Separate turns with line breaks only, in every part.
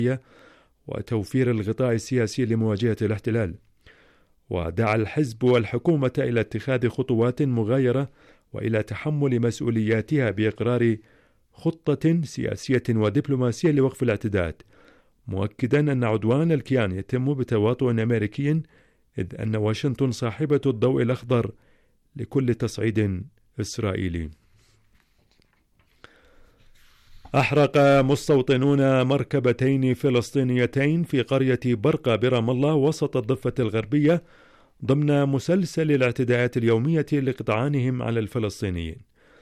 وتوفير الغطاء السياسي لمواجهة الاحتلال. ودعا الحزب والحكومة إلى اتخاذ خطوات مغايرة وإلى تحمل مسؤولياتها بإقرار خطة سياسية ودبلوماسية لوقف الاعتداءات، مؤكدا أن عدوان الكيان يتم بتواطؤ أمريكي، إذ أن واشنطن صاحبة الضوء الأخضر لكل تصعيد إسرائيلي. أحرق مستوطنون مركبتين فلسطينيتين في قرية برقة برام الله وسط الضفة الغربية ضمن مسلسل الاعتداءات اليومية لقطعانهم على الفلسطينيين.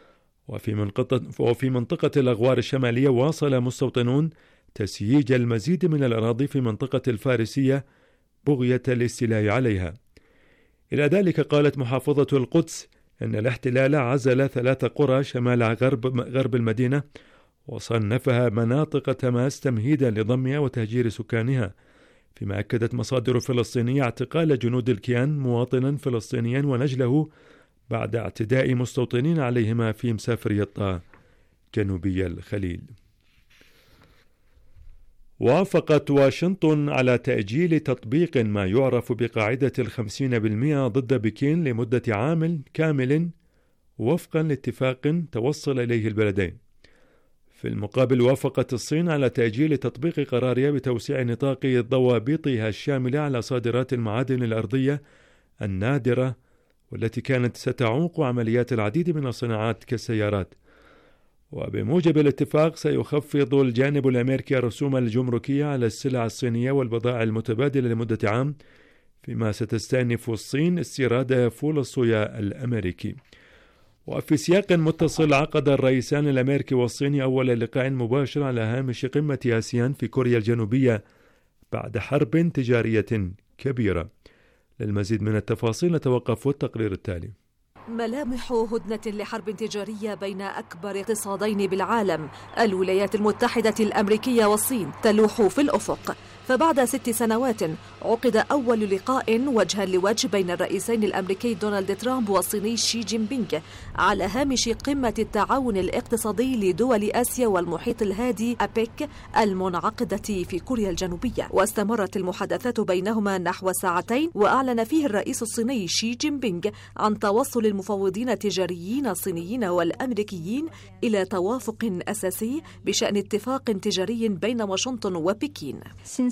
وفي منطقة الأغوار الشمالية واصل مستوطنون تسييج المزيد من الأراضي في منطقة الفارسية بغية الاستيلاء عليها. إلى ذلك قالت محافظة القدس أن الاحتلال عزل 3 قرى شمال غرب المدينة وصنفها مناطق تماس تمهيدا لضمها وتهجير سكانها، فيما أكدت مصادر فلسطينية اعتقال جنود الكيان مواطنا فلسطينيا ونجله بعد اعتداء مستوطنين عليهما في مسافر يطا جنوبي الخليل. وافقت واشنطن على تأجيل تطبيق ما يعرف بقاعدة 50% ضد بكين لمدة عام كامل وفقا لاتفاق توصل إليه البلدين. في المقابل وافقت الصين على تأجيل تطبيق قرارها بتوسيع نطاق ضوابطها الشاملة على صادرات المعادن الأرضية النادرة والتي كانت ستعوق عمليات العديد من الصناعات كالسيارات. وبموجب الاتفاق سيخفض الجانب الأمريكي الرسوم الجمركية على السلع الصينية والبضائع المتبادلة لمدة عام، فيما ستستأنف الصين استيراد فول الصويا الأمريكي. وفي سياق متصل عقد الرئيسان الأمريكي والصيني أول لقاء مباشر على هامش قمة آسيان في كوريا الجنوبية بعد حرب تجارية كبيرة. للمزيد من التفاصيل نتوقف التقرير التالي.
ملامح هدنة لحرب تجارية بين أكبر اقتصادين بالعالم، الولايات المتحدة الأمريكية والصين، تلوح في الأفق. فبعد 6 سنوات عقد أول لقاء وجها لوجه بين الرئيسين الأمريكي دونالد ترامب والصيني شي جين بينغ على هامش قمة التعاون الاقتصادي لدول آسيا والمحيط الهادي أبيك المنعقدة في كوريا الجنوبية. واستمرت المحادثات بينهما نحو 2 ساعات، وأعلن فيه الرئيس الصيني شي جين بينغ عن توصل المفوضين التجاريين الصينيين والأمريكيين إلى توافق أساسي بشأن اتفاق تجاري بين واشنطن وبكين.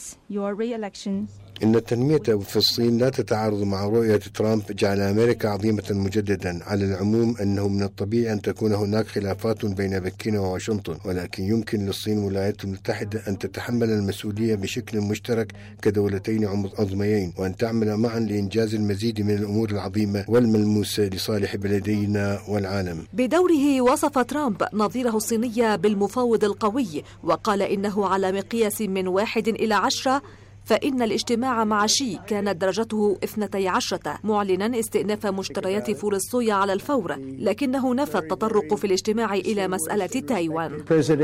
إن التنمية في الصين لا تتعارض مع رؤية ترامب جعل أمريكا عظيمة مجددا. على العموم أنه من الطبيعي أن تكون هناك خلافات بين بكين وواشنطن، ولكن يمكن للصين والولايات المتحدة أن تتحمل المسؤولية بشكل مشترك كدولتين عظميين، وأن تعمل معا لإنجاز المزيد من الأمور العظيمة والملموسة لصالح بلدينا والعالم.
بدوره وصف ترامب نظيره الصيني بالمفاوض القوي، وقال إنه على مقياس من 1 إلى 10 فإن الاجتماع مع شي كانت درجته 12، معلنا استئناف مشتريات فول الصويا على الفور، لكنه نفى التطرق في الاجتماع إلى مسألة تايوان.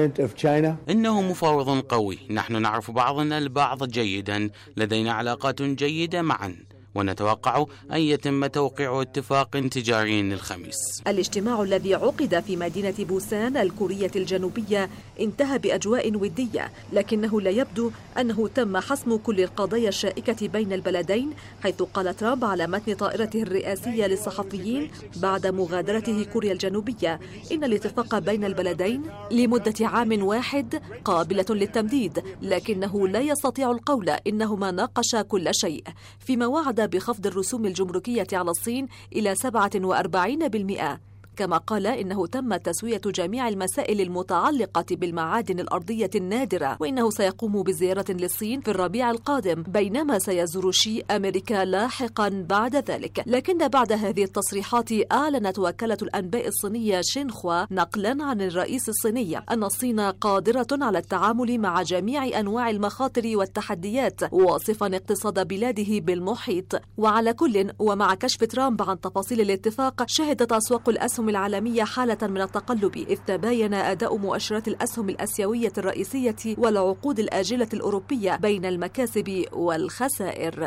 إنه مفاوض قوي، نحن نعرف بعضنا البعض جيدا، لدينا علاقات جيدة معا، ونتوقع أن يتم توقيع اتفاق تجاري الخميس.
الاجتماع الذي عقد في مدينة بوسان الكورية الجنوبية انتهى بأجواء ودية، لكنه لا يبدو أنه تم حسم كل القضايا الشائكة بين البلدين، حيث قال ترامب على متن طائرته الرئاسية للصحفيين بعد مغادرته كوريا الجنوبية إن الاتفاق بين البلدين لمدة عام واحد قابلة للتمديد، لكنه لا يستطيع القول إنهما ناقشا كل شيء، فيما وعد بخفض الرسوم الجمركية على الصين إلى 47%. كما قال إنه تم تسوية جميع المسائل المتعلقة بالمعادن الأرضية النادرة، وإنه سيقوم بزيارة للصين في الربيع القادم، بينما سيزور شي أمريكا لاحقا بعد ذلك. لكن بعد هذه التصريحات أعلنت وكالة الأنباء الصينية شينخوا نقلا عن الرئيس الصيني أن الصين قادرة على التعامل مع جميع أنواع المخاطر والتحديات، واصفا اقتصاد بلاده بالمحيط. وعلى كل، ومع كشف ترامب عن تفاصيل الاتفاق، شهدت أسواق الأسهم العالمية حالة من التقلب، إذ تباين أداء مؤشرات الأسهم الآسيوية الرئيسية والعقود الآجلة الأوروبية بين المكاسب والخسائر.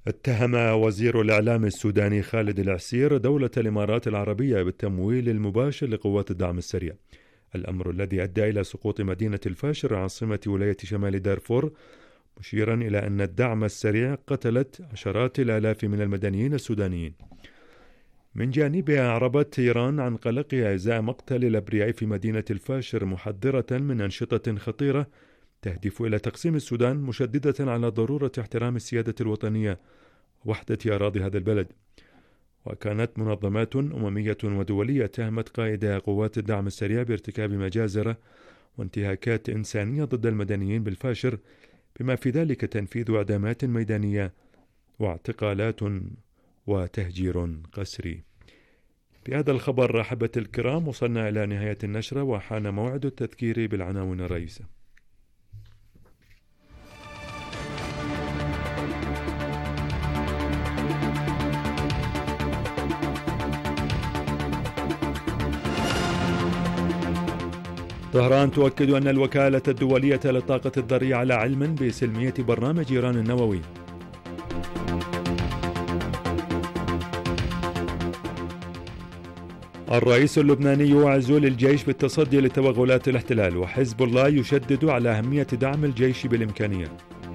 اتهم وزير الإعلام السوداني خالد العسير دولة الإمارات العربية بالتمويل المباشر لقوات الدعم السريع، الأمر الذي أدى إلى سقوط مدينة الفاشر عاصمة ولاية شمال دارفور، مشيرا إلى أن الدعم السريع قتلت عشرات الآلاف من المدنيين السودانيين. من جانبها أعربت إيران عن قلقها إزاء مقتل الأبرياء في مدينة الفاشر، محذرة من أنشطة خطيرة تهدف إلى تقسيم السودان، مشددة على ضرورة احترام السيادة الوطنية ووحدة أراضي هذا البلد. وكانت منظمات أممية ودولية اتهمت قائد قوات الدعم السريع بارتكاب مجازر وانتهاكات إنسانية ضد المدنيين بالفاشر، بما في ذلك تنفيذ إعدامات ميدانية واعتقالات وتهجير قسري. بهذا الخبر أحبة الكرام وصلنا إلى نهاية النشرة، وحان موعد التذكير بالعناوين الرئيسة. طهران تؤكد أن الوكالة الدولية للطاقة الذرية على علم بسلمية برنامج إيران النووي. الرئيس اللبناني يوعز للجيش بالتصدي لتوغلات الاحتلال، وحزب الله يشدد على أهمية دعم الجيش بالإمكانيات.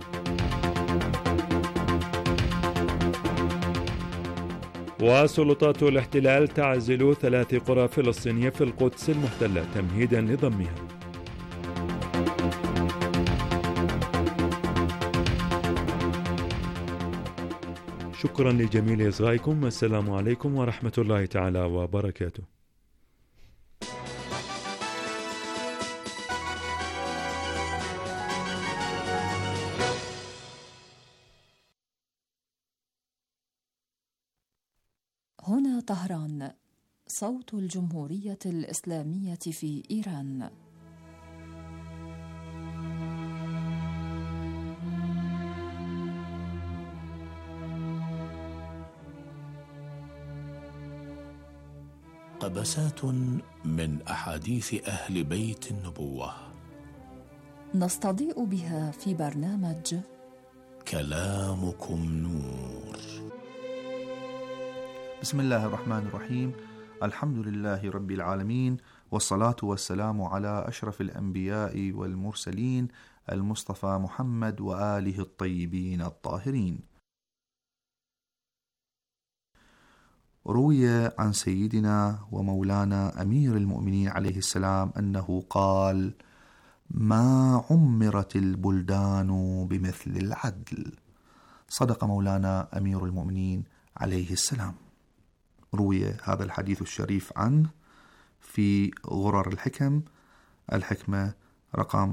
وسلطات الاحتلال تعزل 3 قرى فلسطينية في القدس المحتلة تمهيدا لضمها. شكرا لجميل إصغائكم، السلام عليكم ورحمة الله تعالى وبركاته.
هنا طهران، صوت الجمهورية الإسلامية في إيران.
قبسات من أحاديث أهل بيت النبوة
نستضيء بها في برنامج
كلامكم نور.
بسم الله الرحمن الرحيم، الحمد لله رب العالمين، والصلاة والسلام على أشرف الأنبياء والمرسلين المصطفى محمد وآله الطيبين الطاهرين. روي عن سيدنا ومولانا أمير المؤمنين عليه السلام أنه قال: ما عمرت البلدان بمثل العدل. صدق مولانا أمير المؤمنين عليه السلام. روي هذا الحديث الشريف عنه في غرر الحكم، الحكمة رقم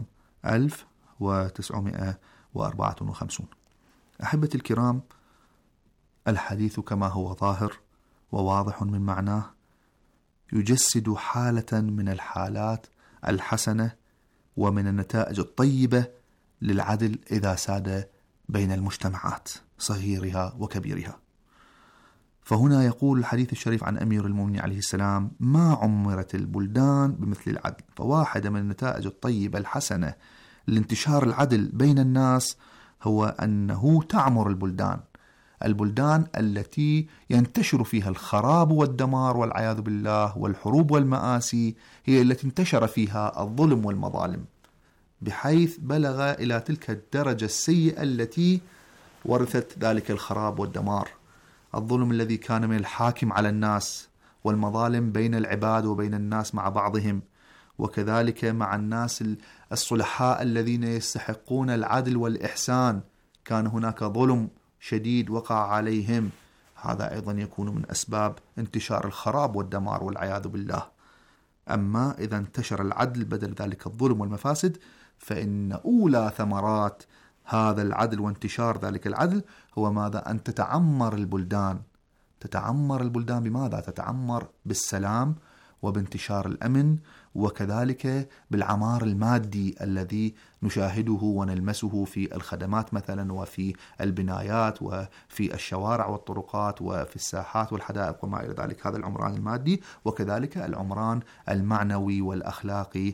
1954. أحبتي الكرام، الحديث كما هو ظاهر وواضح من معناه يجسد حالة من الحالات الحسنة ومن النتائج الطيبة للعدل إذا ساد بين المجتمعات صغيرها وكبيرها. فهنا يقول الحديث الشريف عن أمير المؤمنين عليه السلام: ما عمرت البلدان بمثل العدل. فواحدة من النتائج الطيبة الحسنة لانتشار العدل بين الناس هو أنه تعمر البلدان التي ينتشر فيها الخراب والدمار والعياذ بالله والحروب والمآسي، هي التي انتشر فيها الظلم والمظالم، بحيث بلغ إلى تلك الدرجة السيئة التي ورثت ذلك الخراب والدمار. الظلم الذي كان من الحاكم على الناس، والمظالم بين العباد وبين الناس مع بعضهم، وكذلك مع الناس الصلحاء الذين يستحقون العدل والإحسان، كان هناك ظلم شديد وقع عليهم. هذا أيضا يكون من أسباب انتشار الخراب والدمار والعياذ بالله. أما إذا انتشر العدل بدل ذلك الظلم والمفاسد، فإن أولى ثمرات هذا العدل وانتشار ذلك العدل هو ماذا؟ أن تتعمر البلدان. تتعمر البلدان بماذا؟ تتعمر بالسلام وبانتشار الأمن وكذلك بالعمار المادي الذي نشاهده ونلمسه في الخدمات مثلا، وفي البنايات، وفي الشوارع والطرقات، وفي الساحات والحدائق وما إلى ذلك. هذا العمران المادي، وكذلك العمران المعنوي والأخلاقي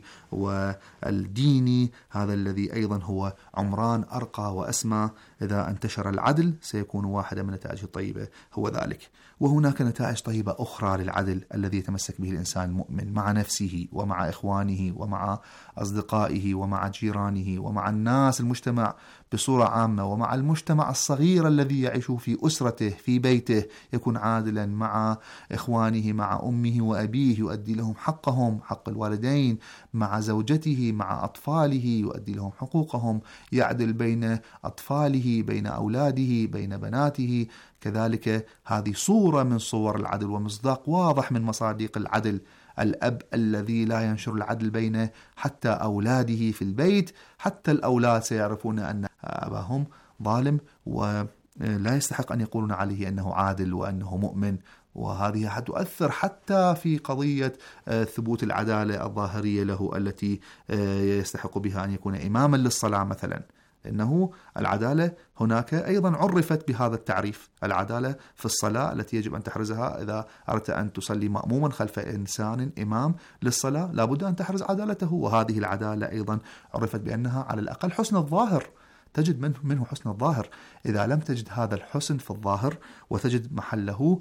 والديني، هذا الذي أيضا هو عمران أرقى وأسمى. إذا انتشر العدل سيكون واحدة من النتائج الطيبة هو ذلك. وهناك نتائج طيبة أخرى للعدل الذي يتمسك به الإنسان المؤمن مع نفسه ومع إخوانه ومع أصدقائه ومع جيرانه ومع الناس المجتمع بصورة عامة، ومع المجتمع الصغير الذي يعيش في أسرته في بيته، يكون عادلا مع إخوانه، مع أمه وأبيه، يؤدي لهم حقهم، حق الوالدين، مع زوجته، مع أطفاله، يؤدي لهم حقوقهم، يعدل بين أطفاله، بين أولاده، بين بناته. كذلك هذه صورة من صور العدل ومصداق واضح من مصادق العدل. الأب الذي لا ينشر العدل بين حتى أولاده في البيت، حتى الأولاد سيعرفون أن أباهم ظالم ولا يستحق أن يقولون عليه أنه عادل وأنه مؤمن. وهذه حتؤثر حتى في قضية ثبوت العدالة الظاهرية له التي يستحق بها أن يكون إماما للصلاة مثلا، إنه العدالة هناك أيضا عرفت بهذا التعريف. العدالة في الصلاة التي يجب أن تحرزها. إذا أردت أن تصلي مأموما خلف إنسان إمام للصلاة لابد أن تحرز عدالته، وهذه العدالة أيضا عرفت بأنها على الأقل حسن الظاهر، تجد منه حسن الظاهر. إذا لم تجد هذا الحسن في الظاهر وتجد محله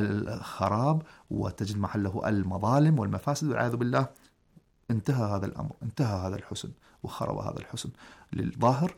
الخراب وتجد محله المظالم والمفاسد والعياذ بالله، انتهى هذا الأمر، انتهى هذا الحسن وخرب هذا الحسن للظاهر،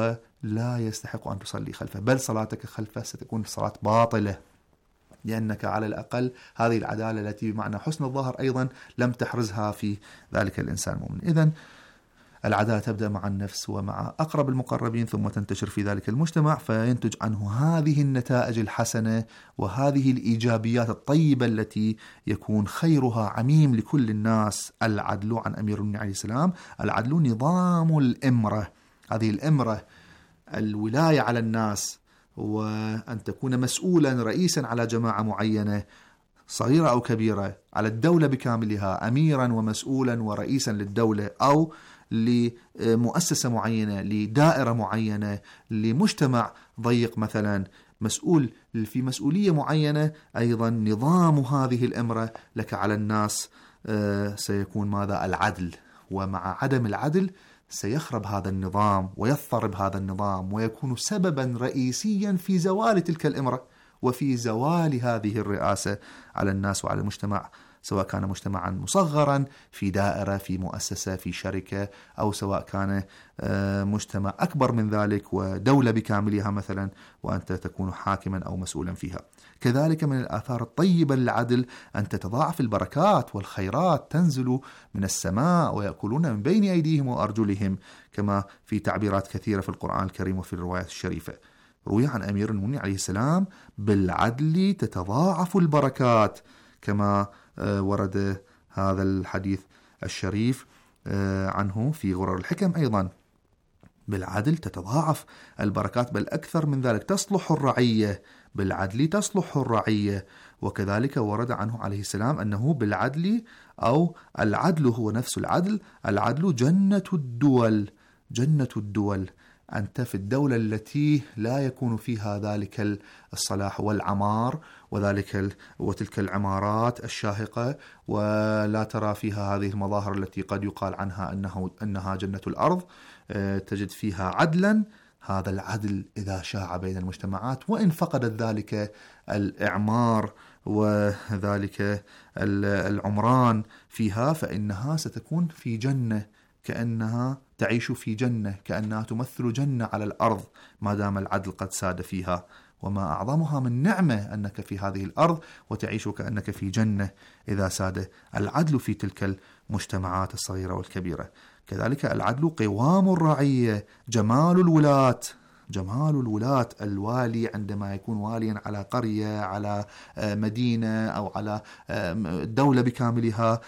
ولا يستحق أن تصلي خلفه، بل صلاتك خلفه ستكون صلاة باطلة، لأنك على الأقل هذه العدالة التي بمعنى حسن الظاهر أيضا لم تحرزها في ذلك الإنسان المؤمن. إذن العدالة تبدأ مع النفس ومع أقرب المقربين ثم تنتشر في ذلك المجتمع، فينتج عنه هذه النتائج الحسنة وهذه الإيجابيات الطيبة التي يكون خيرها عميم لكل الناس. العدل عن أمير المؤمنين عليه السلام، العدل نظام الإمرة. هذه الإمرة الولاية على الناس، وأن تكون مسؤولا رئيسا على جماعة معينة صغيرة أو كبيرة، على الدولة بكاملها، أميرا ومسؤولا ورئيسا للدولة، أو لمؤسسة معينة، لدائرة معينة، لمجتمع ضيق مثلا، مسؤول في مسؤولية معينة. أيضا نظام هذه الإمرة لك على الناس سيكون ماذا؟ العدل. ومع عدم العدل سيخرب هذا النظام ويضطرب هذا النظام ويكون سببا رئيسيا في زوال تلك الإمرة وفي زوال هذه الرئاسة على الناس وعلى المجتمع، سواء كان مجتمعا مصغرا في دائرة، في مؤسسة، في شركة، أو سواء كان مجتمع أكبر من ذلك ودولة بكاملها مثلا، وأنت تكون حاكما أو مسؤولا فيها. كذلك من الآثار الطيبة للعدل أن تتضاعف البركات والخيرات، تنزل من السماء ويأكلون من بين أيديهم وأرجلهم، كما في تعبيرات كثيرة في القرآن الكريم وفي الروايات الشريفة. روي عن أمير المؤمنين عليه السلام: بالعدل تتضاعف البركات، كما ورد هذا الحديث الشريف عنه في غرر الحكم. أيضا بالعدل تتضاعف البركات، بل أكثر من ذلك، تصلح الرعية، بالعدل تصلح الرعية. وكذلك ورد عنه عليه السلام أنه بالعدل، أو العدل هو نفس العدل، العدل جنة الدول، جنة الدول. أنت في الدولة التي لا يكون فيها ذلك الصلاح والعمار وتلك العمارات الشاهقة، ولا ترى فيها هذه المظاهر التي قد يقال عنها أنها جنة الأرض، تجد فيها عدلا. هذا العدل إذا شاع بين المجتمعات، وإن فقدت ذلك الإعمار وذلك العمران فيها، فإنها ستكون في جنة، كأنها تعيش في جنة، كأنها تمثل جنة على الأرض ما دام العدل قد ساد فيها. وما أعظمها من نعمة أنك في هذه الأرض وتعيش كأنك في جنة إذا ساد العدل في تلك المجتمعات الصغيرة والكبيرة. كذلك العدل قوام الرعية، جمال الولاة، جمال الولاة. الوالي عندما يكون واليا على قرية، على مدينة، أو على دولة بكاملها،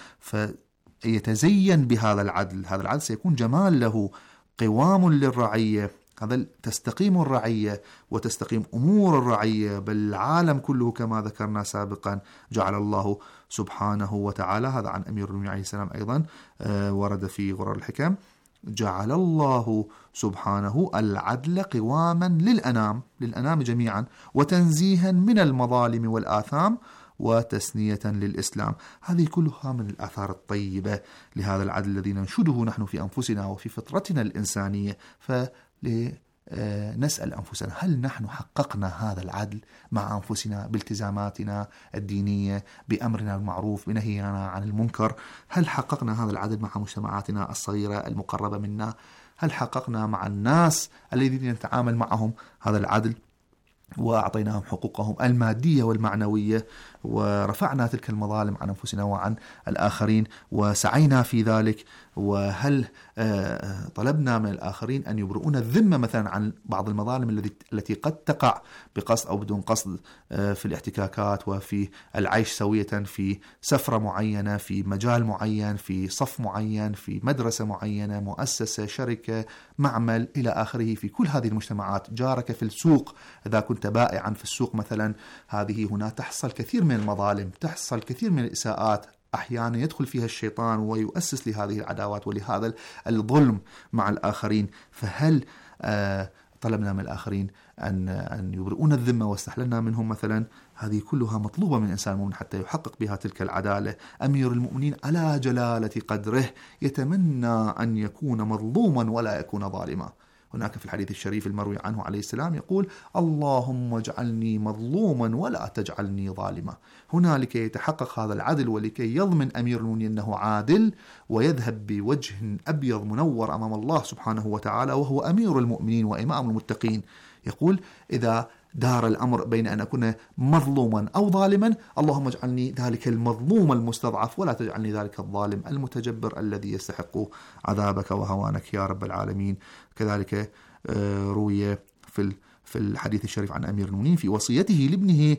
فيتزين بهذا العدل. هذا العدل سيكون جمال له، قوام للرعية. هذا تستقيم الرعية وتستقيم أمور الرعية، بل العالم كله كما ذكرنا سابقا. جعل الله سبحانه وتعالى، هذا عن أمير المؤمنين عليه السلام أيضا ورد في غرر الحكم، جعل الله سبحانه العدل قواما للأنام جميعا، وتنزيها من المظالم والآثام، وتسنية للإسلام. هذه كلها من الآثار الطيبة لهذا العدل الذي ننشده نحن في أنفسنا وفي فطرتنا الإنسانية. فلنسأل أنفسنا، هل نحن حققنا هذا العدل مع أنفسنا بالتزاماتنا الدينية، بأمرنا المعروف، بنهينا عن المنكر؟ هل حققنا هذا العدل مع مجتمعاتنا الصغيرة المقربة منا؟ هل حققنا مع الناس الذين نتعامل معهم هذا العدل وأعطيناهم حقوقهم المادية والمعنوية، ورفعنا تلك المظالم عن أنفسنا وعن الآخرين وسعينا في ذلك؟ وهل طلبنا من الآخرين أن يبرؤون الذمة مثلا عن بعض المظالم التي قد تقع بقصد أو بدون قصد في الاحتكاكات وفي العيش سوية في سفرة معينة، في مجال معين، في صف معين، في مدرسة معينة، مؤسسة، شركة، معمل إلى آخره. في كل هذه المجتمعات، جارك في السوق، إذا كنت بائعا في السوق مثلا، هذه هنا تحصل كثير من المظالم، تحصل كثير من الإساءات، أحيانا يدخل فيها الشيطان ويؤسس لهذه العداوات ولهذا الظلم مع الآخرين. فهل طلبنا من الآخرين أن يبرؤون الذمة واستحللنا منهم مثلا؟ هذه كلها مطلوبة من إنسان مؤمن حتى يحقق بها تلك العدالة. أمير المؤمنين على جلالة قدره يتمنى أن يكون مظلوما ولا يكون ظالما. هناك في الحديث الشريف المروي عنه عليه السلام يقول: اللهم اجعلني مظلوما ولا تجعلني ظالما. هنا لكي يتحقق هذا العدل ولكي يضمن أمير المؤمنين أنه عادل ويذهب بوجه أبيض منور أمام الله سبحانه وتعالى وهو أمير المؤمنين وإمام المتقين، يقول: إذا دار الأمر بين أن أكون مظلوما أو ظالما، اللهم اجعلني ذلك المظلوم المستضعف ولا تجعلني ذلك الظالم المتجبر الذي يستحق عذابك وهوانك يا رب العالمين. كذلك روي في الحديث الشريف عن أمير المؤمنين في وصيته لابنه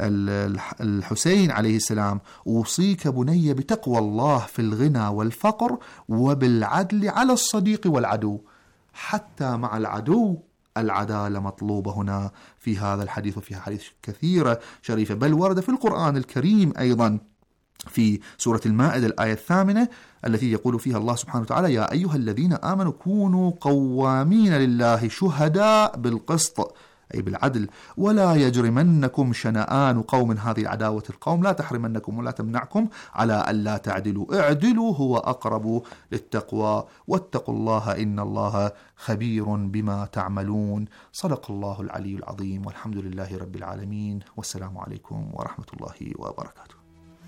الحسين عليه السلام: أوصيك بني بتقوى الله في الغنى والفقر وبالعدل على الصديق والعدو. حتى مع العدو العدالة مطلوبة هنا في هذا الحديث، وفيها حديث كثيرة شريفة، بل ورد في القرآن الكريم أيضا في سورة المائدة الآية 8 التي يقول فيها الله سبحانه وتعالى: يا أيها الذين آمنوا كونوا قوامين لله شهداء بالقسط، أي بالعدل، ولا يجرمنكم شنآن قوم، هذه عداوة القوم لا تحرمنكم ولا تمنعكم على ألا تعدلوا، اعدلوا هو أقرب للتقوى، واتقوا الله إن الله خبير بما تعملون. صدق الله العلي العظيم، والحمد لله رب العالمين، والسلام عليكم ورحمة الله وبركاته.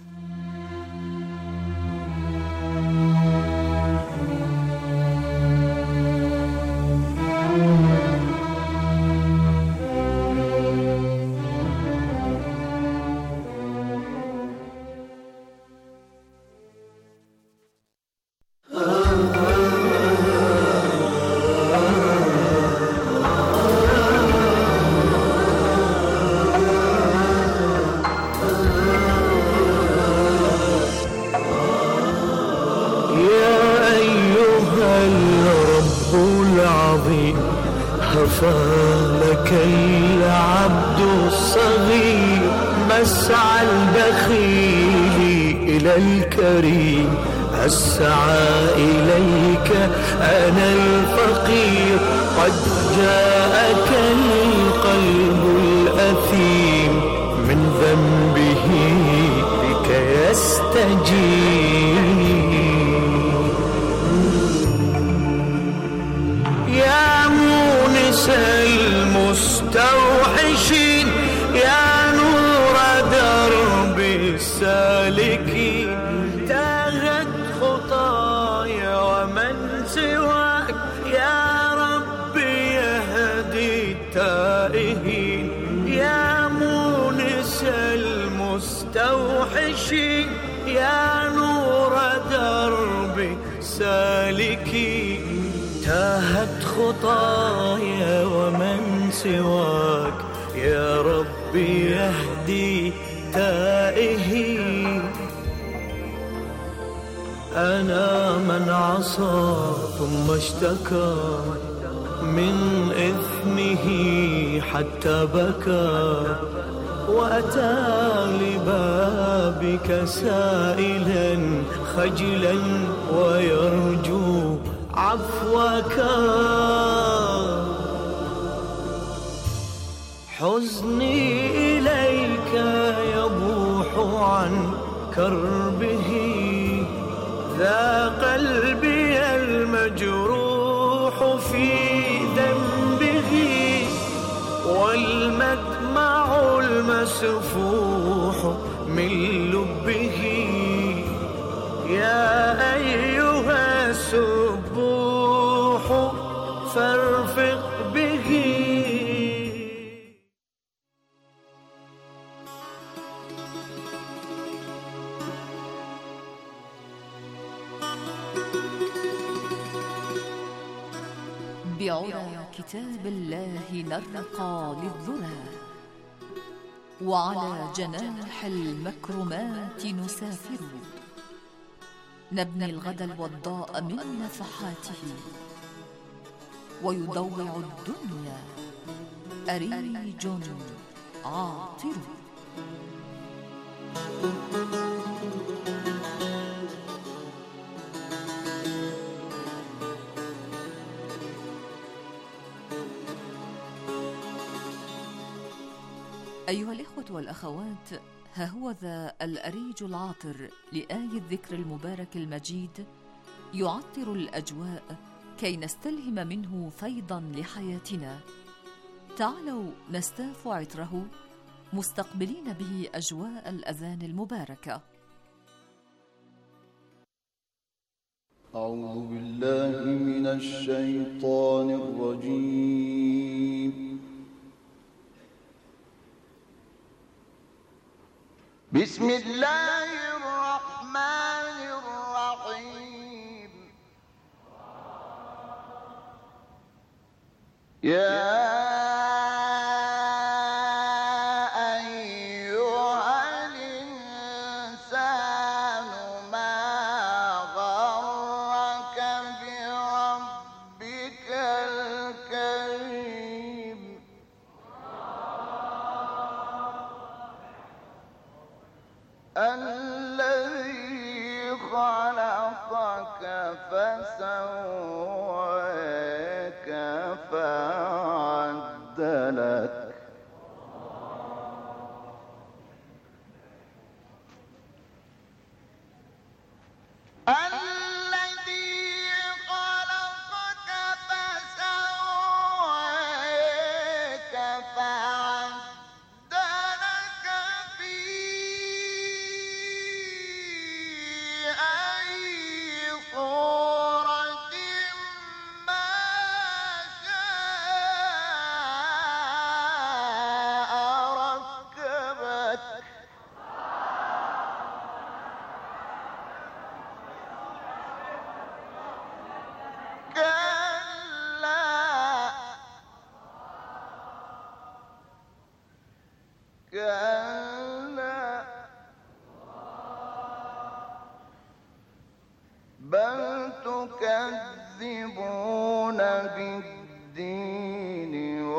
لك العبد الصغير مسعى البخيل إلى الكريم، أسعى إليك أنا الفقير، قد جاءك القلب الأثيم من ذنبه بك يستجيب. يا مونس المستوحشين، يا نور درب السالكين، تاهت خطايا ومن سواك يا رب يهدي التائهين. يا مونس المستوحشين، يا نور درب السالكين، تاهت خطايا ومن سواك يا رب يهدي تائهين. أنا من عصى ثم اشتكى من إثمه حتى بكى، وأتى لبابك سائلا خجلا ويرجو عفوك. حزني إليك يبوح عن كربه، ذا قلبي المجروح في ذنبه، والمدمع المسفوح من لبه. يا أيها السبوح فارفق به.
بعلى كتاب الله نرقى للذرى، وعلى جناح المكرمات نسافر، نبني الغد الوضاء من نفحاته، ويضوع الدنيا أريج عاطر. أيها الإخوة والأخوات، ها هو ذا الأريج العاطر لآي الذكر المبارك المجيد يعطر الأجواء كي نستلهم منه فيضا لحياتنا. تعالوا نستاف عطره مستقبلين به أجواء الأذان المباركة.
أعوذ بالله من الشيطان الرجيم. بسم الله الرحمن الرحيم. يا أيها الإنسان ما غرك بربك الكريم. الذي خلقك فسواك فعدلك. كلا بل تكذبون بالدين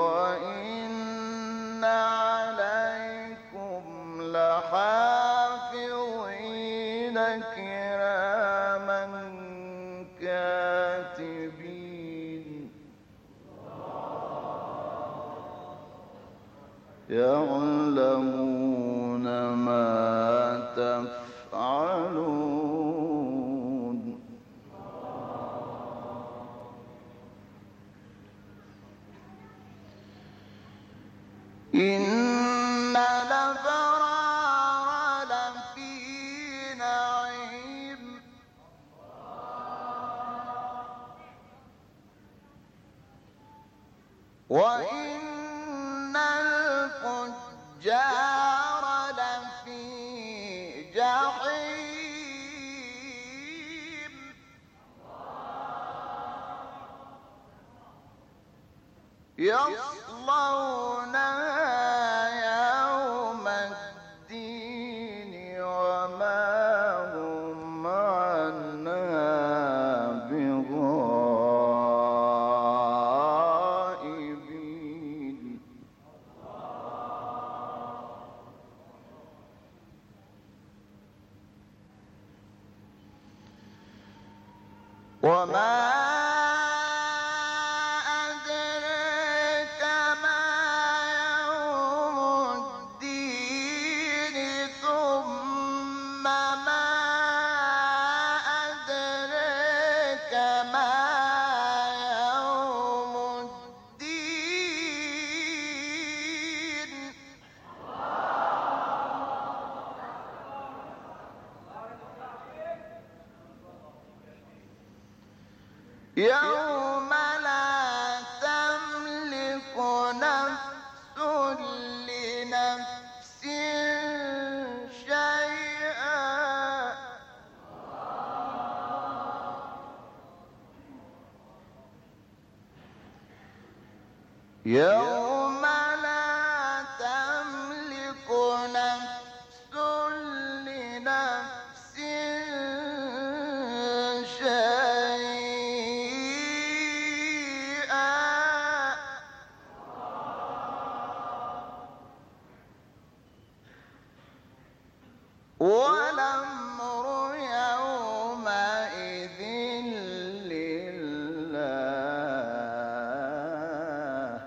وإن عليكم لحافظين كراما كاتبين يعلمون ما تفعلون. إن الأبرار لفي نعيم وإن الفجار لفي جحيم يصلونها يوم الدين وما هم عنها بغائبين. وما أدريك ما يوم الدين ثم ما أدريك ما يوم الدين يوم لا تملك نفس لنفس شيئا يوم لا تملك نفس لنفس شيئا والأمر يومئذ لله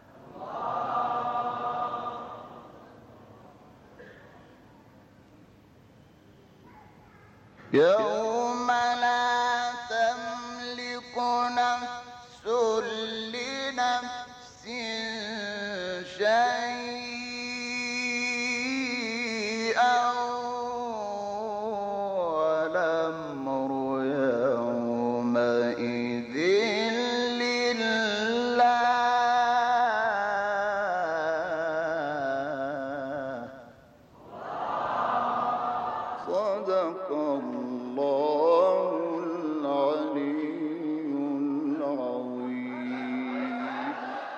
يوم لا تملك نفس لنفس شيئا والأمر يومئذ لله صدق الله العلي العظيم.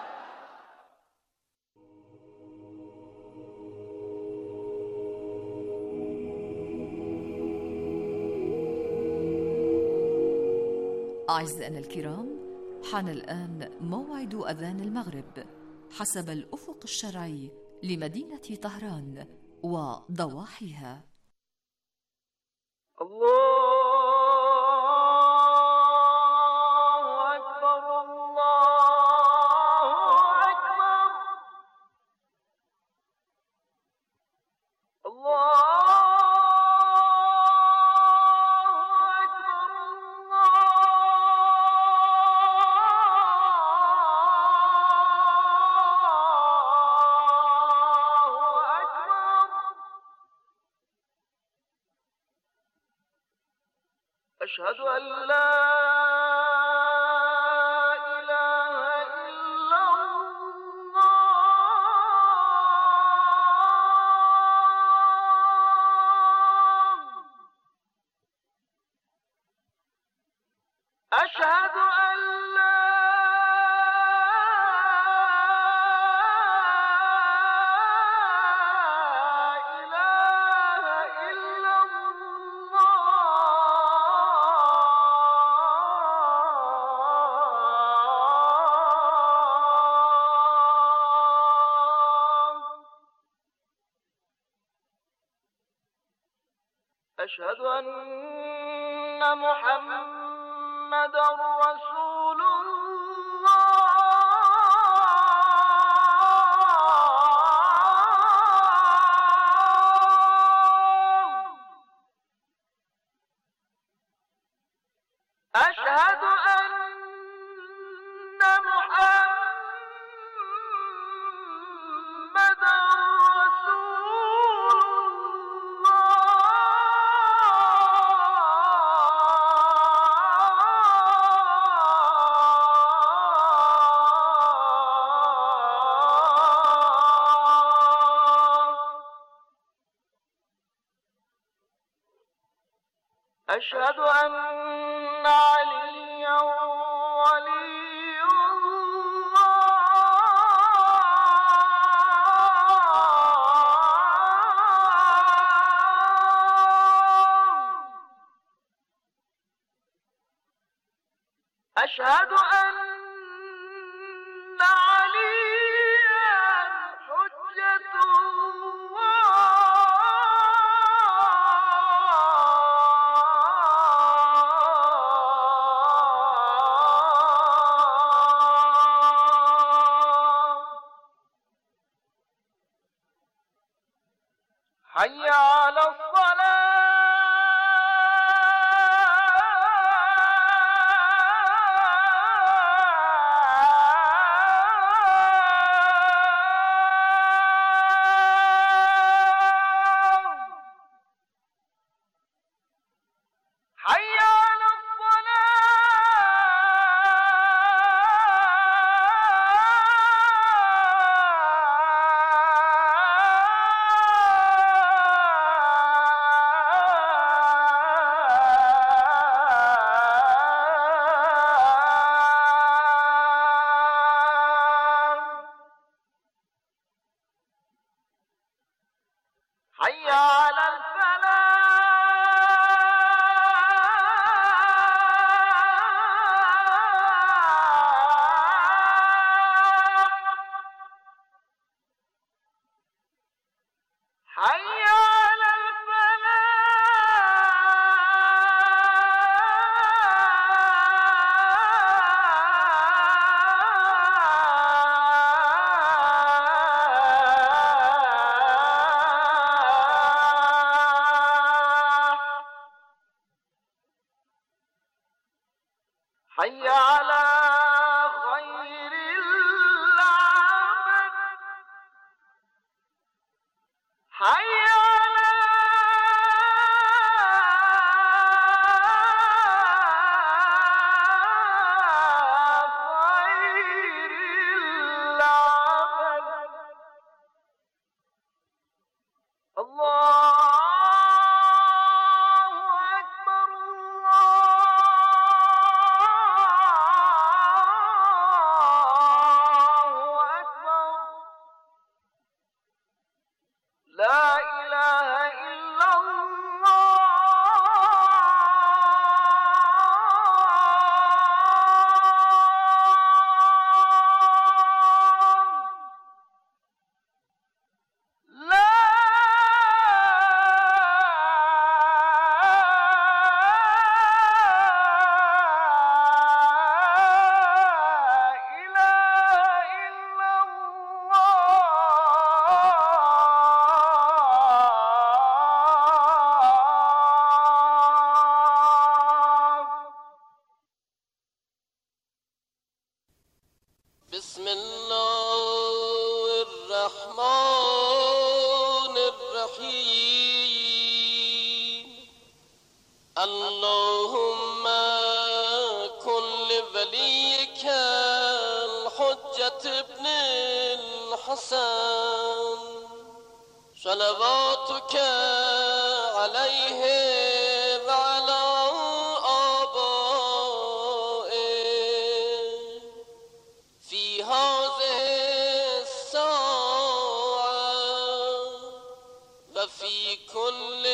أعزائنا الكرام، حان الآن موعد أذان المغرب حسب الأفق الشرعي لمدينة طهران وضواحيها.
الله أكبر الله أكبر الله أكبر الله أكبر. أشهد أن لا إله إلا الله. أشهد أن لا إله إلا الله. أشهد أن محمدًا رسول الله. أشهد أن محمدًا رسول الله. أشهد أن عليا ولي الله. أشهد أن عليا حجة الله. حي على حي على حي على خير العمل حي على خير العمل الله لا إله إلا الله لا بسم الله الرحمن الرحيم اللهم كن لوليك الحجة ابن الحسن صلواتك عليه وعلى في كل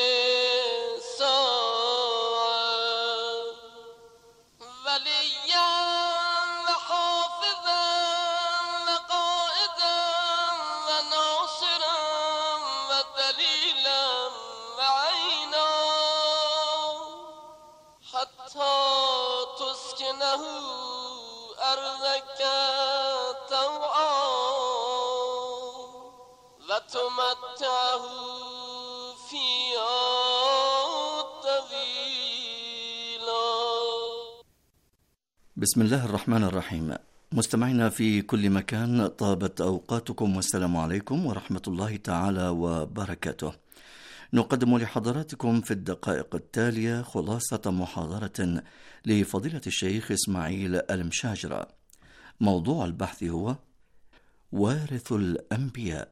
ساعة وليا وحافظا وقائدا وناصرا ودليلا وعينا حتى تسكنه أرضك طوعا وتمتعه
بسم الله الرحمن الرحيم. مستمعينا في كل مكان، طابت أوقاتكم والسلام عليكم ورحمة الله تعالى وبركاته. نقدم لحضراتكم في الدقائق التالية خلاصة محاضرة لفضيلة الشيخ إسماعيل المشاجرة. موضوع البحث هو وارث الأنبياء.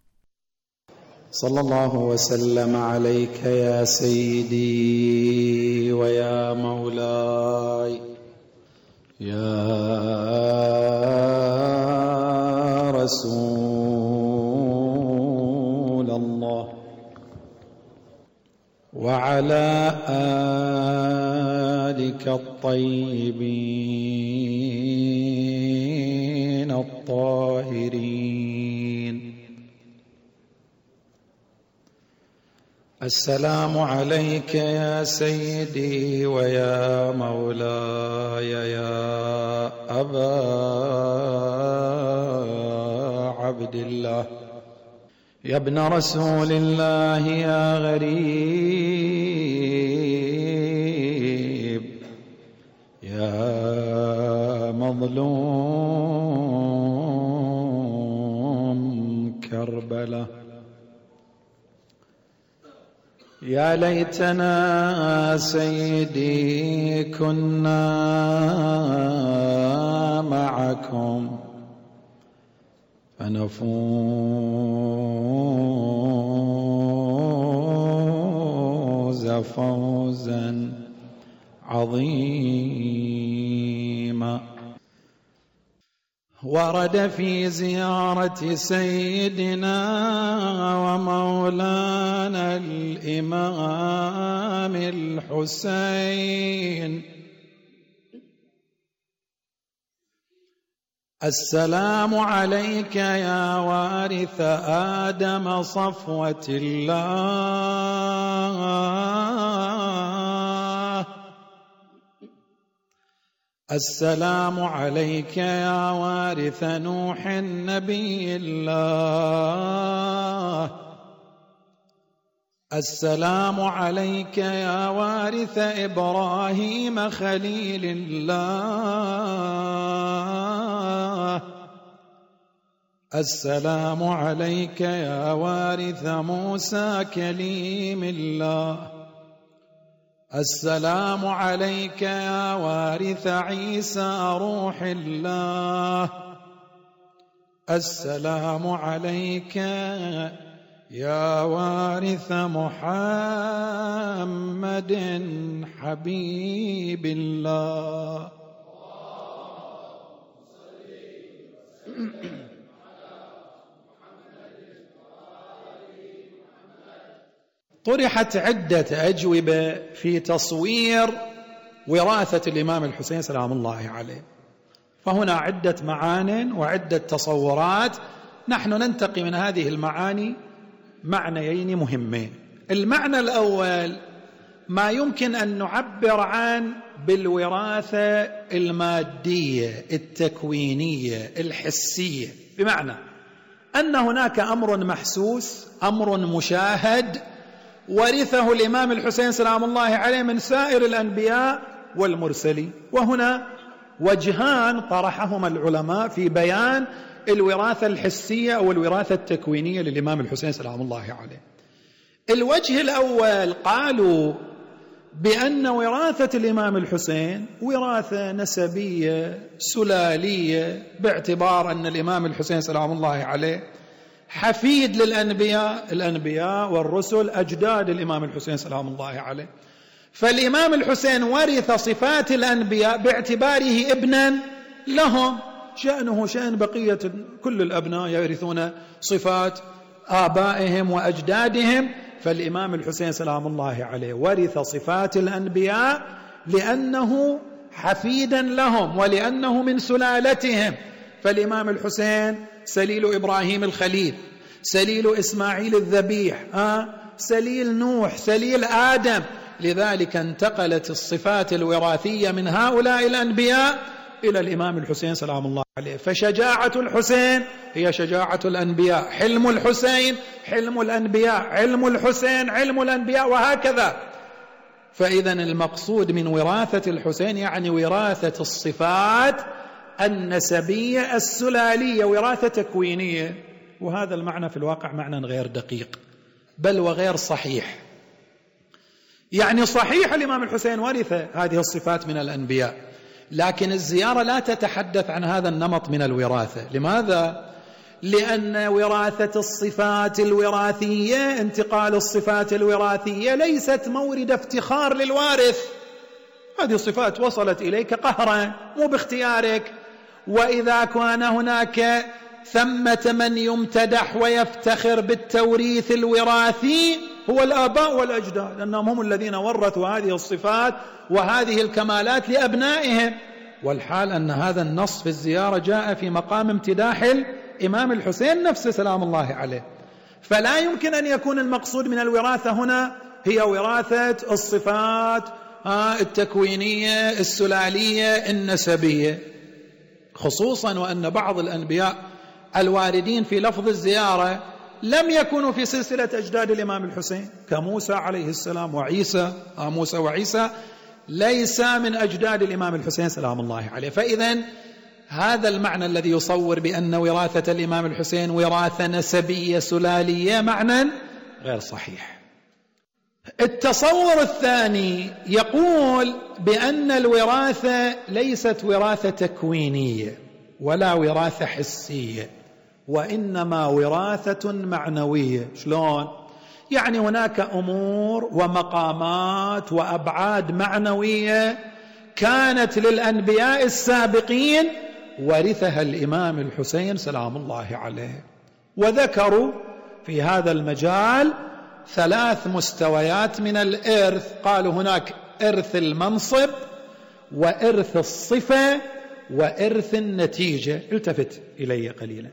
صلى الله وسلم عليك يا سيدي ويا مولاي يا رسول الله وعلى آلك الطيبين الطاهرين. السلام عليك يا سيدي ويا مولاي يا أبا عبد الله يا ابن رسول الله يا غريب يا مظلوم كربلاء، يا ليتنا سيدي كنا معكم فنفوز فوزا عظيما. ورد في زيارة سيدنا ومولانا الإمام الحسين السلام عليك يا وارث آدم صفوة الله، السلام عليك يا وارث نوح نبي الله، السلام عليك يا وارث إبراهيم خليل الله، السلام عليك يا وارث موسى كليم الله، السلام عليك يا وارث عيسى روح الله، السلام عليك يا وارث محمد حبيب الله. طرحت عدة أجوبة في تصوير وراثة الإمام الحسين سلام الله عليه، فهنا عدة معان وعدة تصورات، نحن ننتقي من هذه المعاني معنيين مهمين. المعنى الأول ما يمكن أن نعبر عن بالوراثة المادية التكوينية الحسية، بمعنى أن هناك أمر محسوس، أمر مشاهد ورثه الإمام الحسين سلام الله عليه من سائر الأنبياء والمرسلين. وهنا وجهان طرحهما العلماء في بيان الوراثة الحسية أو الوراثة التكوينية للإمام الحسين سلام الله عليه. الوجه الأول قالوا بأن وراثة الإمام الحسين وراثة نسبية سلالية، باعتبار أن الإمام الحسين سلام الله عليه حفيد للأنبياء، الأنبياء والرسل أجداد الإمام الحسين سلام الله عليه، فالإمام الحسين ورث صفات الأنبياء باعتباره ابنا لهم، شأنه شأن بقية كل الأبناء يرثون صفات آبائهم وأجدادهم، فالإمام الحسين سلام الله عليه ورث صفات الأنبياء لأنه حفيدا لهم ولأنه من سلالتهم. فالإمام الحسين سليل إبراهيم الخليل، سليل إسماعيل الذبيح، سليل نوح، سليل آدم، لذلك انتقلت الصفات الوراثية من هؤلاء الأنبياء إلى الإمام الحسين سلام الله عليه. فشجاعة الحسين هي شجاعة الأنبياء، حلم الحسين حلم الأنبياء، علم الحسين علم الأنبياء، وهكذا. فإذا المقصود من وراثة الحسين يعني وراثة الصفات النسبية السلالية، وراثة تكوينية، وهذا المعنى في الواقع معنى غير دقيق بل وغير صحيح. يعني صحيح الإمام الحسين ورث هذه الصفات من الأنبياء، لكن الزيارة لا تتحدث عن هذا النمط من الوراثة. لماذا؟ لأن وراثة الصفات الوراثية، انتقال الصفات الوراثية ليست مورد افتخار للوارث، هذه الصفات وصلت إليك قهرا مو باختيارك. وإذا كان هناك ثمة من يمتدح ويفتخر بالتوريث الوراثي هو الآباء والأجداد، لأنهم هم الذين ورثوا هذه الصفات وهذه الكمالات لأبنائهم. والحال أن هذا النص في الزيارة جاء في مقام امتداح الإمام الحسين نفسه سلام الله عليه، فلا يمكن أن يكون المقصود من الوراثة هنا هي وراثة الصفات التكوينية السلالية النسبية، خصوصا وأن بعض الأنبياء الواردين في لفظ الزيارة لم يكونوا في سلسلة أجداد الإمام الحسين كموسى عليه السلام وعيسى. موسى وعيسى ليس من أجداد الإمام الحسين سلام الله عليه. فإذن هذا المعنى الذي يصور بأن وراثة الإمام الحسين وراثة نسبية سلالية معنى غير صحيح. التصور الثاني يقول بأن الوراثة ليست وراثة تكوينية ولا وراثة حسية، وإنما وراثة معنوية. شلون؟ يعني هناك أمور ومقامات وأبعاد معنوية كانت للأنبياء السابقين ورثها الإمام الحسين سلام الله عليه. وذكروا في هذا المجال 3 مستويات من الإرث. قالوا هناك إرث المنصب وإرث الصفة وإرث النتيجة. التفت إلي قليلا.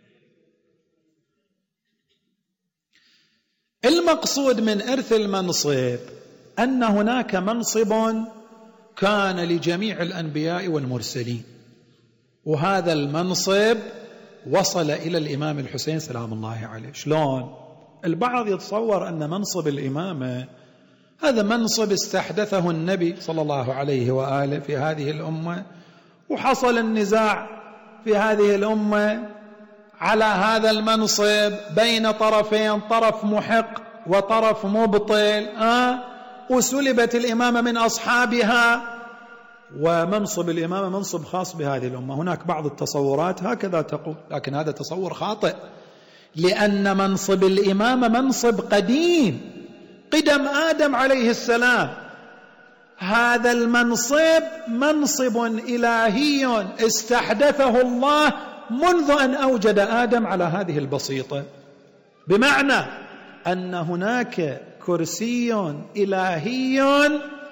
المقصود من إرث المنصب أن هناك منصب كان لجميع الأنبياء والمرسلين، وهذا المنصب وصل إلى الإمام الحسين سلام الله عليه. شلون؟ البعض يتصور أن منصب الإمامة هذا منصب استحدثه النبي صلى الله عليه وآله في هذه الأمة، وحصل النزاع في هذه الأمة على هذا المنصب بين طرفين، طرف محق وطرف مبطل، وسلبت الإمامة من أصحابها، ومنصب الإمامة منصب خاص بهذه الأمة. هناك بعض التصورات هكذا تقول، لكن هذا تصور خاطئ، لأن منصب الإمامة منصب قديم قدم آدم عليه السلام. هذا المنصب منصب إلهي استحدثه الله منذ أن أوجد آدم على هذه البسيطة، بمعنى أن هناك كرسي إلهي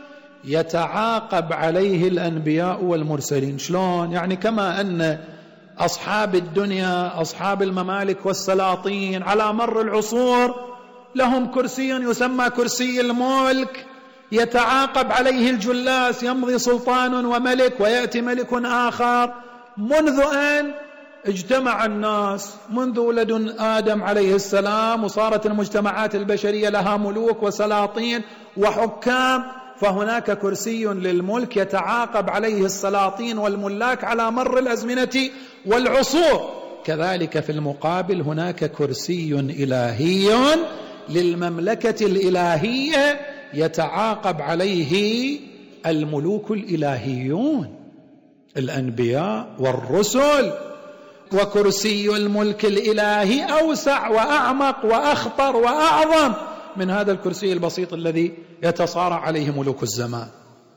يتعاقب عليه الأنبياء والمرسلين. شلون؟ يعني كما أن أصحاب الدنيا أصحاب الممالك والسلاطين على مر العصور لهم كرسي يسمى كرسي الملك يتعاقب عليه الجلاس، يمضي سلطان وملك ويأتي ملك آخر، منذ أن اجتمع الناس، منذ ولد آدم عليه السلام، وصارت المجتمعات البشرية لها ملوك وسلاطين وحكام، فهناك كرسي للملك يتعاقب عليه السلاطين والملاك على مر الأزمنة والعصور. كذلك في المقابل هناك كرسي إلهي للمملكة الإلهية يتعاقب عليه الملوك الإلهيون، الأنبياء والرسل. وكرسي الملك الإلهي أوسع وأعمق وأخطر وأعظم من هذا الكرسي البسيط الذي يتصارع عليه ملوك الزمان.